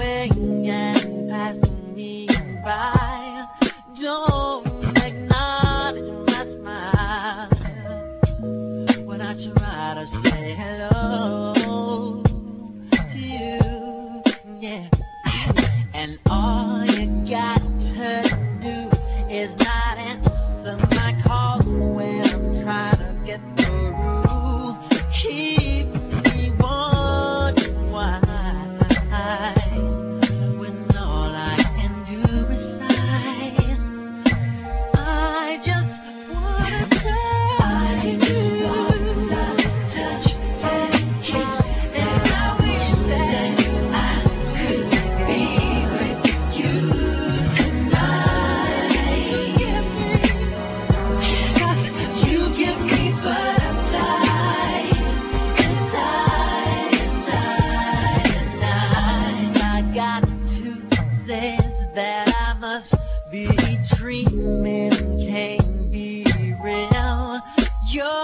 way and passing me by. Don't acknowledge my smile when I try to say hello to you, yeah. And all you got to do is not answer my call when I'm trying to get through. Keep me wondering why, when all I can do is sigh. I just wanna say I just wanna touch and kiss, and I wish that I could be with you tonight. 'Cause you give me butterflies inside, and I got to say that I must be dreaming, can't be real. You're